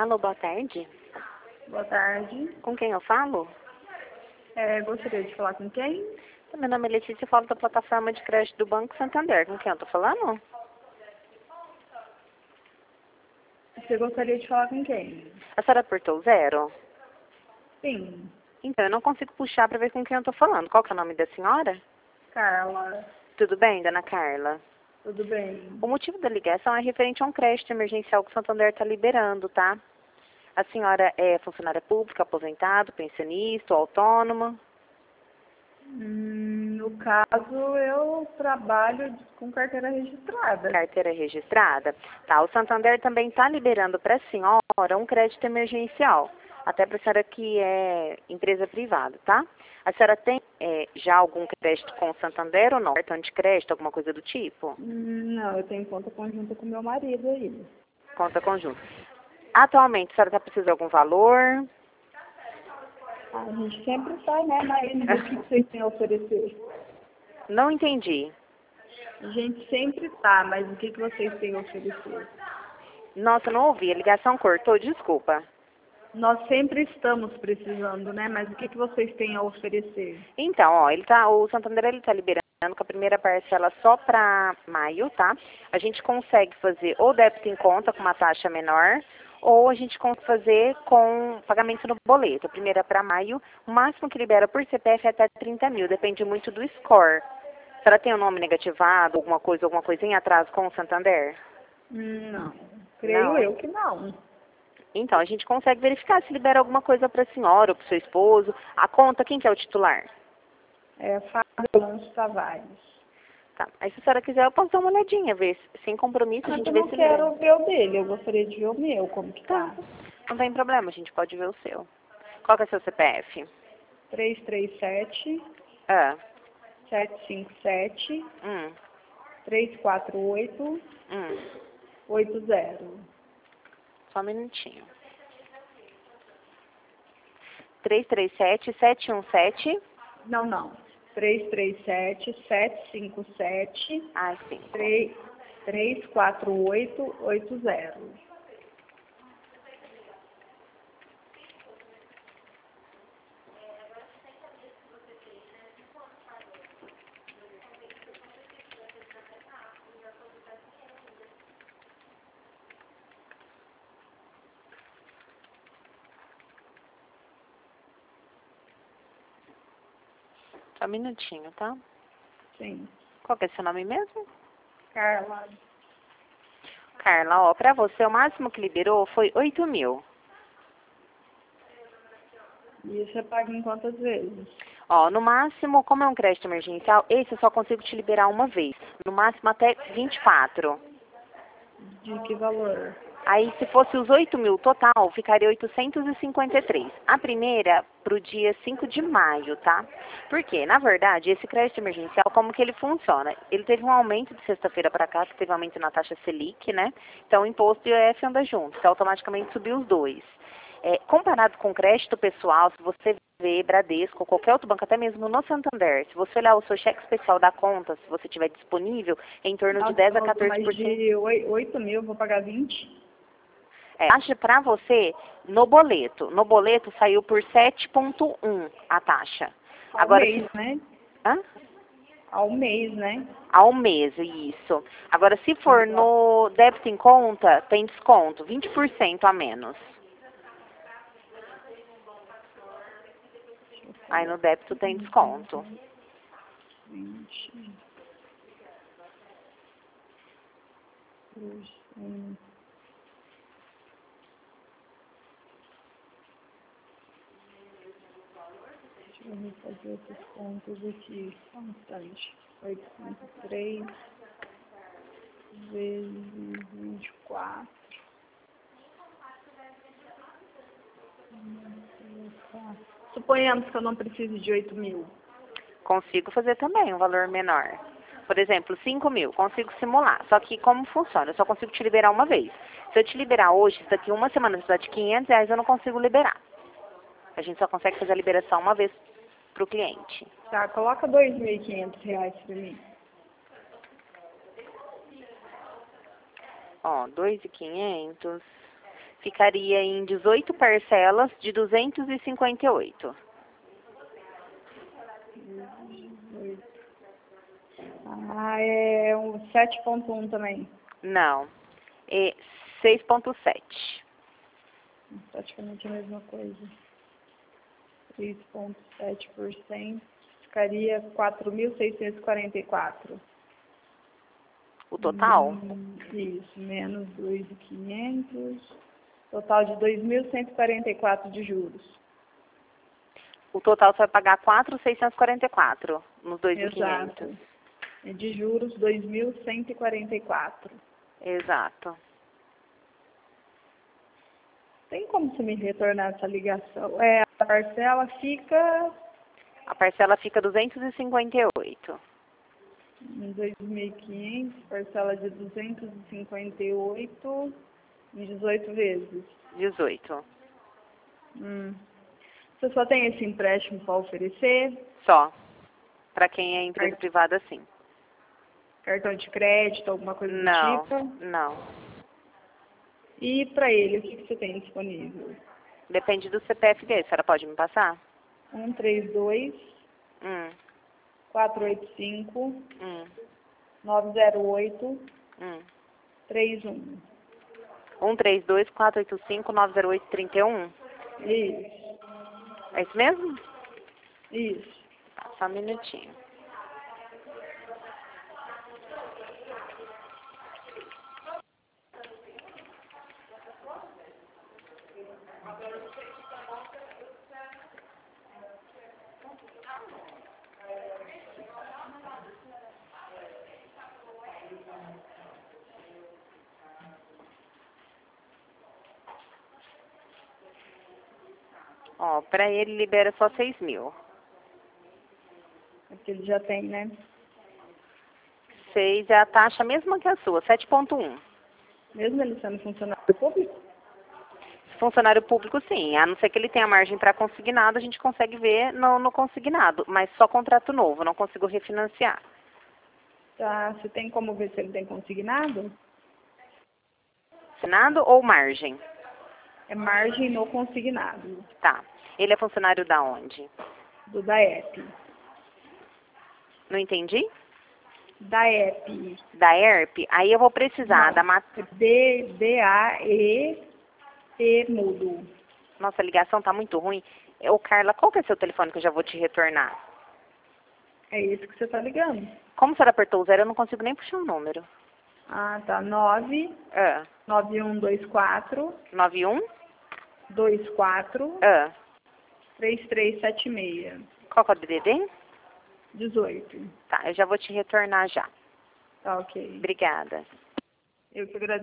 Alô, boa tarde. Boa tarde. Com quem eu falo? Gostaria de falar com quem? Meu nome é Letícia, eu falo da plataforma de crédito do Banco Santander. Com quem eu tô falando? Você gostaria de falar com quem? A senhora apertou o 0? Sim. Então, eu não consigo puxar para ver com quem eu tô falando. Qual que é o nome da senhora? Carla, Tudo bem, dona Carla? tudo bem? O motivo da ligação é referente a um crédito emergencial que o Santander está liberando, tá? A senhora é funcionária pública, aposentado, pensionista, autônoma? No caso, eu trabalho com carteira registrada. Carteira registrada? Tá, o Santander também está liberando para a senhora um crédito emergencial. Até para a senhora que é empresa privada, tá? A senhora tem já algum crédito com o Santander ou não? Cartão de crédito, alguma coisa do tipo? Não, eu tenho conta conjunta com meu marido aí. Conta conjunta. Atualmente, a senhora está precisando de algum valor? A gente sempre sai, né? Mas o que vocês têm a oferecer? Não entendi. A gente sempre tá, mas o que vocês têm a oferecer? Nossa, não ouvi. A ligação cortou, desculpa. Nós sempre estamos precisando, né? Mas o que vocês têm a oferecer? Então, ó, o Santander ele tá liberando com a primeira parcela só para maio, tá? A gente consegue fazer ou débito em conta com uma taxa menor, ou a gente consegue fazer com pagamento no boleto. A primeira para maio, o máximo que libera por CPF é até 30 mil, depende muito do score. A senhora tem o nome negativado, alguma coisinha atrás com o Santander? Não, creio Não? eu que não. Então, a gente consegue verificar se libera alguma coisa para a senhora ou para o seu esposo. A conta, quem que é o titular? Fábio Alonso Tavares. Tá. Aí se a senhora quiser, eu posso dar uma olhadinha, ver sem compromisso, a Mas gente eu vê não se libera. quero ver o dele, eu gostaria de ver o meu, como que Tá. tá. Não tem problema, a gente pode ver o seu. Qual que é o seu CPF? 337 Ah, 757 hum, 348 hum. 80. Só um minutinho. 337-717. Não. 337 757 Ah, sim. 348 80. Só um minutinho, tá? Sim. Qual que é seu nome mesmo? Carla, Carla, ó, pra você o máximo que liberou foi 8 mil. e você paga em quantas vezes? Ó, no máximo, como é um crédito emergencial, esse eu só consigo te liberar uma vez. No máximo até 24. De que valor? Aí, se fosse os 8 mil total, ficaria 853. A primeira, para o dia 5 de maio, tá? Porque, na verdade, esse crédito emergencial, como que ele funciona? Ele teve um aumento de sexta-feira para cá, que teve um aumento na taxa Selic, né? Então, o imposto e o IOF anda junto, então automaticamente subiu os dois. Comparado com crédito pessoal, se você vê Bradesco ou qualquer outro banco, até mesmo no Santander, se você olhar o seu cheque especial da conta, se você tiver disponível, é em torno de 10 a Nossa, mas 14%. de 8 mil eu vou pagar 20? Taxa para você no boleto. No boleto saiu por 7,1 a taxa. Ao Agora, mês, né? hã? Ao mês, né? Ao mês, isso. Agora, se for no débito em conta, tem desconto, 20% a menos. Aí no débito tem desconto. 20. Deixa eu fazer esses contos aqui. Só um instante. 803 vezes 24. Suponhamos que eu não precise de 8 mil. Consigo fazer também um valor menor. Por exemplo, 5 mil, consigo simular. Só que como funciona? Eu só consigo te liberar uma vez. Se eu te liberar hoje, daqui uma semana, se precisar de 500 reais, eu não consigo liberar. A gente só consegue fazer a liberação uma vez para o cliente. Tá, coloca 2.500 reais para mim. Ó, 2.500. Ficaria em 18 parcelas de 258. 18. Ah, é um 7.1 também. Não. É 6,7. Praticamente a mesma coisa. 3,7%. Ficaria 4.644. O total? Isso, menos 2.500. Total de 2.144 de juros. O total você vai pagar 4.644 nos 2.500. Exato. E de juros, 2.144. Exato. Tem como você me retornar essa ligação? A parcela fica A parcela fica 258. em 2.500, parcela de 258 em 18 vezes. 18. Você só tem esse empréstimo para oferecer? Só. Para quem é empresa privada, sim. Cartão de crédito, alguma coisa do Não, tipo? não. E para ele, o que você tem disponível? Depende do CPF dele. A senhora pode me passar? 132 Hum, 485 hum, 908 hum. 31. 132-485-908-31? Isso, É isso mesmo? isso. Tá, só um minutinho. Ó, pra ele libera só 6.000. É que ele já tem, né? 6 é a taxa mesma que a sua, 7,1. Mesmo ele sendo funcionário público? Funcionário público, sim. A não ser que ele tenha margem para consignado, a gente consegue ver no consignado. Mas só contrato novo, não consigo refinanciar. Tá, você tem como ver se ele tem consignado? Consignado ou margem? É margem no consignado, Tá. Ele é funcionário da onde? do DAEP. Não entendi? DAEP. Da ERP? Aí eu vou precisar da Não, mat... D-A-E-P mudo. Nossa, a ligação tá muito ruim. Ô, Carla, qual que é seu telefone que eu já vou te retornar? É esse que você tá ligando. Como a senhora apertou o 0, eu não consigo nem puxar o número. Ah, tá. 9 Ah, 9124 91? 24 Ah. 3376 Qual que é o DDD? 18. Tá, eu já vou te retornar já. Tá, ok. Obrigada. Eu que agradeço.